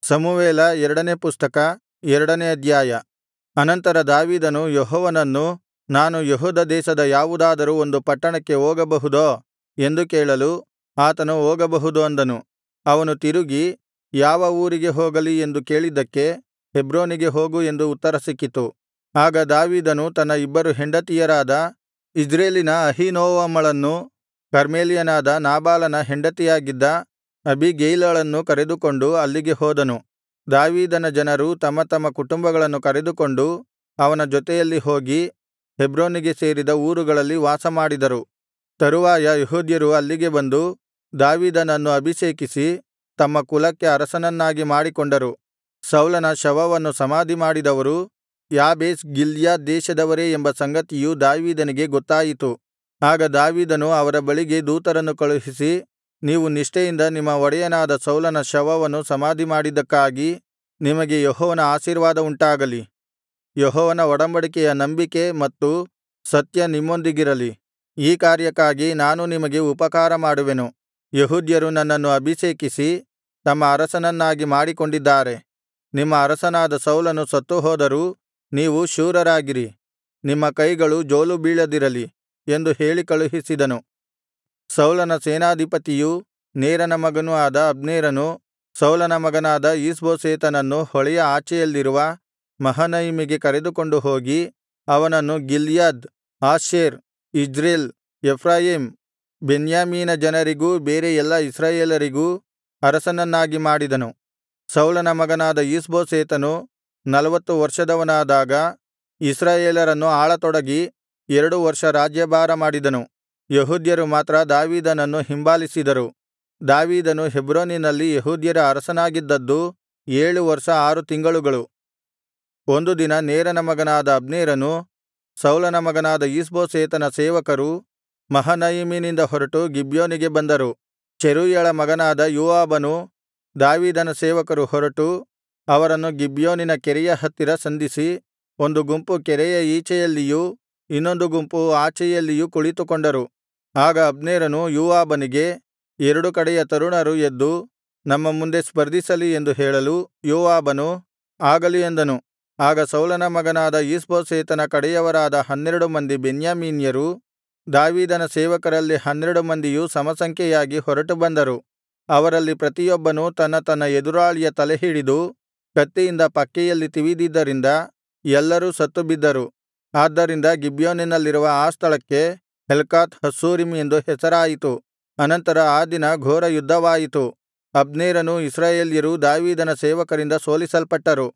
ಸಮುವೇಲ ಎರಡನೇ ಪುಸ್ತಕ 2ನೇ ಅಧ್ಯಾಯ. ಅನಂತರ ದಾವೀದನು ಯೆಹೋವನನ್ನು, ನಾನು ಯೆಹೂದ ದೇಶದ ಯಾವುದಾದರೂ ಒಂದು ಪಟ್ಟಣಕ್ಕೆ ಹೋಗಬಹುದೋ ಎಂದು ಕೇಳಲು, ಆತನು ಹೋಗಬಹುದು ಅಂದನು. ಅವನು ತಿರುಗಿ, ಯಾವ ಊರಿಗೆ ಹೋಗಲಿ ಎಂದು ಕೇಳಿದ್ದಕ್ಕೆ, ಹೆಬ್ರೋನಿಗೆ ಹೋಗು ಎಂದು ಉತ್ತರ ಸಿಕ್ಕಿತು. ಆಗ ದಾವೀದನು ತನ್ನ 2 ಹೆಂಡತಿಯರಾದ ಇಜ್ರೇಲಿನ ಅಹೀನೋವಮಳನ್ನೂ ಕರ್ಮೇಲ್ಯನಾದ ನಾಬಾಲನ ಹೆಂಡತಿಯಾಗಿದ್ದ ಅಬೀಗೈಲಳನ್ನೂ ಕರೆದುಕೊಂಡು ಅಲ್ಲಿಗೆ ಹೋದನು. ದಾವೀದನ ಜನರು ತಮ್ಮ ತಮ್ಮ ಕುಟುಂಬಗಳನ್ನು ಕರೆದುಕೊಂಡು ಅವನ ಜೊತೆಯಲ್ಲಿ ಹೋಗಿ ಹೆಬ್ರೋನಿಗೆ ಸೇರಿದ ಊರುಗಳಲ್ಲಿ ವಾಸಮಾಡಿದರು. ತರುವಾಯ ಯೆಹೂದ್ಯರು ಅಲ್ಲಿಗೆ ಬಂದು ದಾವೀದನನ್ನು ಅಭಿಷೇಕಿಸಿ ತಮ್ಮ ಕುಲಕ್ಕೆ ಅರಸನನ್ನಾಗಿ ಮಾಡಿಕೊಂಡರು. ಸೌಲನ ಶವವನ್ನು ಸಮಾಧಿಮಾಡಿದವರು ಯಾಬೇಷ್ ಗಿಲ್ಯಾದ್ ದೇಶದವರೇ ಎಂಬ ಸಂಗತಿಯು ದಾವೀದನಿಗೆ ಗೊತ್ತಾಯಿತು. ಆಗ ದಾವೀದನು ಅವರ ಬಳಿಗೆ ದೂತರನ್ನು ಕಳುಹಿಸಿ, ನೀವು ನಿಷ್ಠೆಯಿಂದ ನಿಮ್ಮ ಒಡೆಯನಾದ ಸೌಲನ ಶವವನ್ನು ಸಮಾಧಿಮಾಡಿದ್ದಕ್ಕಾಗಿ ನಿಮಗೆ ಯೆಹೋವನ ಆಶೀರ್ವಾದ ಉಂಟಾಗಲಿ. ಯೆಹೋವನ ಒಡಂಬಡಿಕೆಯ ನಂಬಿಕೆ ಮತ್ತು ಸತ್ಯ ನಿಮ್ಮೊಂದಿಗಿರಲಿ. ಈ ಕಾರ್ಯಕ್ಕಾಗಿ ನಾನು ನಿಮಗೆ ಉಪಕಾರ ಮಾಡುವೆನು. ಯೆಹೂದ್ಯರು ನನ್ನನ್ನು ಅಭಿಷೇಕಿಸಿ ತಮ್ಮ ಅರಸನನ್ನಾಗಿ ಮಾಡಿಕೊಂಡಿದ್ದಾರೆ. ನಿಮ್ಮ ಅರಸನಾದ ಸೌಲನು ಸತ್ತುಹೋದರೂ ನೀವು ಶೂರರಾಗಿರಿ, ನಿಮ್ಮ ಕೈಗಳು ಜೋಲು ಬೀಳದಿರಲಿ ಎಂದು ಹೇಳಿ ಕಳುಹಿಸಿದನು. ಸೌಲನ ಸೇನಾಧಿಪತಿಯೂ ನೇರನ ಮಗನೂ ಆದ ಅಬ್ನೇರನು ಸೌಲನ ಮಗನಾದ ಈಷ್ಬೋಶೆತನನ್ನು ಹೊಳೆಯ ಆಚೆಯಲ್ಲಿರುವ ಮಹನಯಿಮಿಗೆ ಕರೆದುಕೊಂಡು ಹೋಗಿ ಅವನನ್ನು ಗಿಲ್ಯಾದ್, ಆಶೇರ್, ಇಜ್ರೇಲ್, ಎಫ್ರಾಯೀಮ್, ಬೆನ್ಯಾಮೀನ ಜನರಿಗೂ ಬೇರೆ ಎಲ್ಲಾ ಇಸ್ರಾಯೇಲರಿಗೂ ಅರಸನನ್ನಾಗಿ ಮಾಡಿದನು. ಸೌಲನ ಮಗನಾದ ಈಷ್ಬೋಶೆತನು 40 ವರ್ಷದವನಾದಾಗ ಇಸ್ರಾಯೇಲರನ್ನು ಆಳತೊಡಗಿ 2 ವರ್ಷ ರಾಜ್ಯಭಾರ ಮಾಡಿದನು. ಯೆಹೂದ್ಯರು ಮಾತ್ರ ದಾವೀದನನ್ನು ಹಿಂಬಾಲಿಸಿದರು. ದಾವೀದನು ಹೆಬ್ರೋನಿನಲ್ಲಿ ಯೆಹೂದ್ಯರ ಅರಸನಾಗಿದ್ದದ್ದು 7 ವರ್ಷ 6 ತಿಂಗಳುಗಳು. ಒಂದು ದಿನ ನೇರನ ಮಗನಾದ ಅಬ್ನೇರನು ಸೌಲನ ಮಗನಾದ ಈಷ್ಬೋಶೆತನ ಸೇವಕರು ಮಹನಯಿಮಿನಿಂದ ಹೊರಟು ಗಿಬ್ಯೋನಿಗೆ ಬಂದರು. ಚೆರೂಯಳ ಮಗನಾದ ಯೋವಾಬನೂ ದಾವೀದನ ಸೇವಕರು ಹೊರಟು ಅವರನ್ನು ಗಿಬ್ಯೋನಿನ ಕೆರೆಯ ಹತ್ತಿರ ಸಂಧಿಸಿ, ಒಂದು ಗುಂಪು ಕೆರೆಯ ಈಚೆಯಲ್ಲಿಯೂ ಇನ್ನೊಂದು ಗುಂಪು ಆಚೆಯಲ್ಲಿಯೂ ಕುಳಿತುಕೊಂಡರು. ಆಗ ಅಬ್ನೇರನು ಯೋವಾಬನಿಗೆ, 2 ಕಡೆಯ ತರುಣರು ಎದ್ದು ನಮ್ಮ ಮುಂದೆ ಸ್ಪರ್ಧಿಸಲಿ ಎಂದು ಹೇಳಲು, ಯೋವಾಬನು ಆಗಲಿ ಅಂದನು. ಆಗ ಸೌಲನ ಮಗನಾದ ಈಷ್ಬೋಶೆತನ ಕಡೆಯವರಾದ 12 ಮಂದಿ ಬೆನ್ಯಾಮೀನ್ಯರು ದಾವೀದನ ಸೇವಕರಲ್ಲಿ 12 ಮಂದಿಯೂ ಸಮಸಂಖ್ಯೆಯಾಗಿ ಹೊರಟು ಬಂದರು. ಅವರಲ್ಲಿ ಪ್ರತಿಯೊಬ್ಬನೂ ತನ್ನ ತನ್ನ ಎದುರಾಳಿಯ ತಲೆಹಿಡಿದು ಕತ್ತಿಯಿಂದ ಪಕ್ಕೆಯಲ್ಲಿ ತಿವಿದಿದ್ದರಿಂದ ಎಲ್ಲರೂ ಸತ್ತುಬಿದ್ದರು. ಆದ್ದರಿಂದ ಗಿಬ್ಯೋನಿನಲ್ಲಿರುವ ಆ ಸ್ಥಳಕ್ಕೆ ಹೆಲ್ಕಾತ್ ಹಸ್ಸೂರಿಮ್ ಎಂದು ಹೆಸರಾಯಿತು. ಅನಂತರ ಆ ದಿನ ಘೋರ ಯುದ್ಧವಾಯಿತು. ಅಬ್ನೇರನೂ ಇಸ್ರಾಯೇಲ್ಯರೂ ದಾವೀದನ ಸೇವಕರಿಂದ ಸೋಲಿಸಲ್ಪಟ್ಟರು.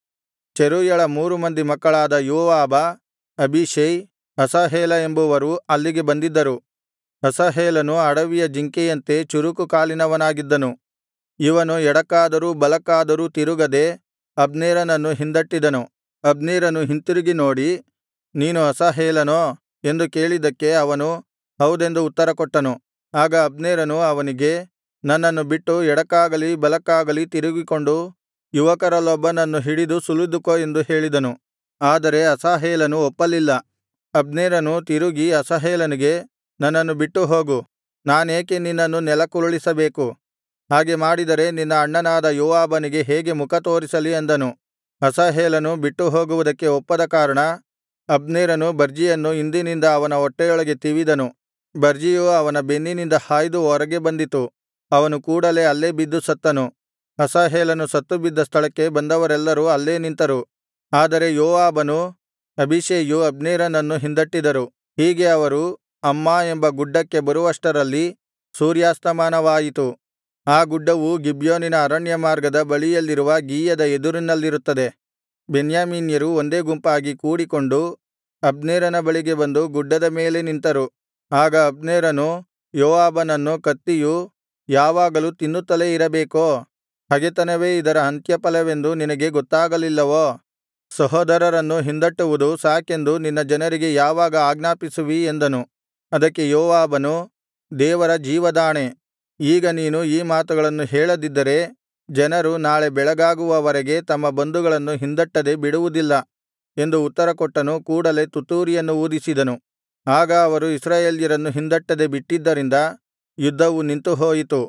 ಚೆರೂಯಳ 3 ಮಂದಿ ಮಕ್ಕಳಾದ ಯೋವಾಬ, ಅಬೀಷೈ, ಅಸಾಹೇಲ ಎಂಬುವರು ಅಲ್ಲಿಗೆ ಬಂದಿದ್ದರು. ಅಸಾಹೇಲನು ಅಡವಿಯ ಜಿಂಕೆಯಂತೆ ಚುರುಕು ಕಾಲಿನವನಾಗಿದ್ದನು. ಇವನು ಎಡಕ್ಕಾದರೂ ಬಲಕ್ಕಾದರೂ ತಿರುಗದೆ ಅಬ್ನೇರನನ್ನು ಹಿಂದಟ್ಟಿದನು. ಅಬ್ನೇರನು ಹಿಂತಿರುಗಿ ನೋಡಿ, ನೀನು ಅಸಾಹೇಲನೋ ಎಂದು ಕೇಳಿದ್ದಕ್ಕೆ ಅವನು ಹೌದೆಂದು ಉತ್ತರಕೊಟ್ಟನು. ಆಗ ಅಬ್ನೇರನು ಅವನಿಗೆ, ನನ್ನನ್ನು ಬಿಟ್ಟು ಎಡಕ್ಕಾಗಲಿ ಬಲಕ್ಕಾಗಲಿ ತಿರುಗಿಕೊಂಡು ಯುವಕರಲ್ಲೊಬ್ಬನನ್ನು ಹಿಡಿದು ಸುಲಿದುಕೋ ಎಂದು ಹೇಳಿದನು. ಆದರೆ ಅಸಾಹೇಲನು ಒಪ್ಪಲಿಲ್ಲ. ಅಬ್ನೇರನು ತಿರುಗಿ ಅಸಾಹೇಲನಿಗೆ, ನನ್ನನ್ನು ಬಿಟ್ಟು ಹೋಗು, ನಾನೇಕೆ ನಿನ್ನನ್ನು ನೆಲಕ್ಕುರುಳಿಸಬೇಕು? ಹಾಗೆ ಮಾಡಿದರೆ ನಿನ್ನ ಅಣ್ಣನಾದ ಯೋವಾಬನಿಗೆ ಹೇಗೆ ಮುಖ ತೋರಿಸಲಿ ಅಂದನು. ಅಸಾಹೇಲನು ಬಿಟ್ಟು ಹೋಗುವುದಕ್ಕೆ ಒಪ್ಪದ ಕಾರಣ ಅಬ್ನೇರನು ಬರ್ಜಿಯನ್ನು ಹಿಂದಿನಿಂದ ಅವನ ಹೊಟ್ಟೆಯೊಳಗೆ ತಿವಿದನು. ಬರ್ಜಿಯು ಅವನ ಬೆನ್ನಿನಿಂದ ಹಾಯ್ದು ಹೊರಗೆ ಬಂದಿತು. ಅವನು ಕೂಡಲೇ ಅಲ್ಲೇ ಬಿದ್ದು ಸತ್ತನು. ಅಸಾಹೇಲನು ಸತ್ತುಬಿದ್ದ ಸ್ಥಳಕ್ಕೆ ಬಂದವರೆಲ್ಲರೂ ಅಲ್ಲೇ ನಿಂತರು. ಆದರೆ ಯೋವಾಬನೂ ಅಬೀಷೈಯೂ ಅಬ್ನೇರನನ್ನು ಹಿಂದಟ್ಟಿದರು. ಹೀಗೆ ಅವರು ಅಮ್ಮಾ ಎಂಬ ಗುಡ್ಡಕ್ಕೆ ಬರುವಷ್ಟರಲ್ಲಿ ಸೂರ್ಯಾಸ್ತಮಾನವಾಯಿತು. ಆ ಗುಡ್ಡವು ಗಿಬ್ಯೋನಿನ ಅರಣ್ಯ ಮಾರ್ಗದ ಬಳಿಯಲ್ಲಿರುವ ಗೀಯದ ಎದುರಿನಲ್ಲಿರುತ್ತದೆ. ಬೆನ್ಯಾಮೀನ್ಯರು ಒಂದೇ ಗುಂಪಾಗಿ ಕೂಡಿಕೊಂಡು ಅಬ್ನೇರನ ಬಳಿಗೆ ಬಂದು ಗುಡ್ಡದ ಮೇಲೆ ನಿಂತರು. ಆಗ ಅಬ್ನೇರನು ಯೋವಾಬನನ್ನು, ಕತ್ತಿಯು ಯಾವಾಗಲೂ ತಿನ್ನುತ್ತಲೇ ಇರಬೇಕೋ? ಹಗೆತನವೇ ಇದರ ಅಂತ್ಯಫಲವೆಂದು ನಿನಗೆ ಗೊತ್ತಾಗಲಿಲ್ಲವೋ? ಸಹೋದರರನ್ನು ಹಿಂದಟ್ಟುವುದು ಸಾಕೆಂದು ನಿನ್ನ ಜನರಿಗೆ ಯಾವಾಗ ಆಜ್ಞಾಪಿಸುವಿ ಎಂದನು. ಅದಕ್ಕೆ ಯೋವಾಬನು, ದೇವರ ಜೀವದಾಣೆ, ಈಗ ನೀನು ಈ ಮಾತುಗಳನ್ನು ಹೇಳದಿದ್ದರೆ ಜನರು ನಾಳೆ ಬೆಳಗಾಗುವವರೆಗೆ ತಮ್ಮ ಬಂಧುಗಳನ್ನು ಹಿಂದಟ್ಟದೆ ಬಿಡುವುದಿಲ್ಲ ಎಂದು ಉತ್ತರಕೊಟ್ಟನು. ಕೂಡಲೆ ತುತ್ತೂರಿಯನ್ನು ಊದಿಸಿದನು. ಆಗ ಅವರು ಇಸ್ರಾಯೇಲ್ಯರನ್ನು ಹಿಂದಟ್ಟದೆ ಬಿಟ್ಟಿದ್ದರಿಂದ ಯುದ್ಧವು ನಿಂತುಹೋಯಿತು.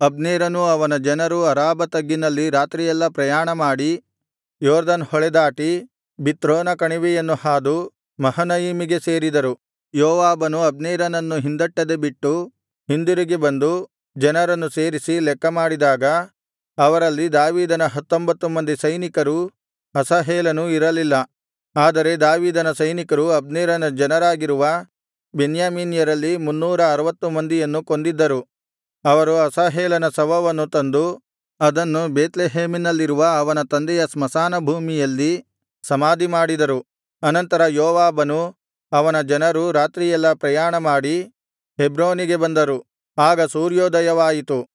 ಅಬ್ನೇರನೂ ಅವನ ಜನರೂ ಅರಾಬಾ ತಗ್ಗಿನಲ್ಲಿ ರಾತ್ರಿಯೆಲ್ಲಾ ಪ್ರಯಾಣಮಾಡಿ ಯೊರ್ದನ್ ಹೊಳೆದಾಟಿ ಬಿತ್ರೋನ ಕಣಿವೆಯನ್ನು ಹಾದು ಮಹನಯಿಮಿಗೆ ಸೇರಿದರು ಯೋವಾಬನು ಅಬ್ನೇರನನ್ನು ಹಿಂದಟ್ಟದೆ ಬಿಟ್ಟು ಹಿಂದಿರುಗಿ ಬಂದು ಜನರನ್ನು ಸೇರಿಸಿ ಲೆಕ್ಕಮಾಡಿದಾಗ ಅವರಲ್ಲಿ ದಾವೀದನ 19 ಮಂದಿ ಸೈನಿಕರೂ ಅಸಾಹೇಲನೂ ಇರಲಿಲ್ಲ. ಆದರೆ ದಾವೀದನ ಸೈನಿಕರು ಅಬ್ನೇರನ ಜನರಾಗಿರುವ ಬೆನ್ಯಾಮೀನ್ಯರಲ್ಲಿ 360 ಮಂದಿಯನ್ನು ಕೊಂದಿದ್ದರು. ಅವರು ಅಸಾಹೇಲನ ಶವವನ್ನು ತಂದು ಅದನ್ನು ಬೇತ್ಲೆಹೇಮಿನಲ್ಲಿರುವ ಅವನ ತಂದೆಯ ಸ್ಮಶಾನ ಭೂಮಿಯಲ್ಲಿ ಸಮಾಧಿಮಾಡಿದರು. ಅನಂತರ ಯೋವಾಬನೂ ಅವನ ಜನರೂ ರಾತ್ರಿಯೆಲ್ಲಾ ಪ್ರಯಾಣಮಾಡಿ ಹೆಬ್ರೋನಿಗೆ ಬಂದರು. ಆಗ ಸೂರ್ಯೋದಯವಾಯಿತು.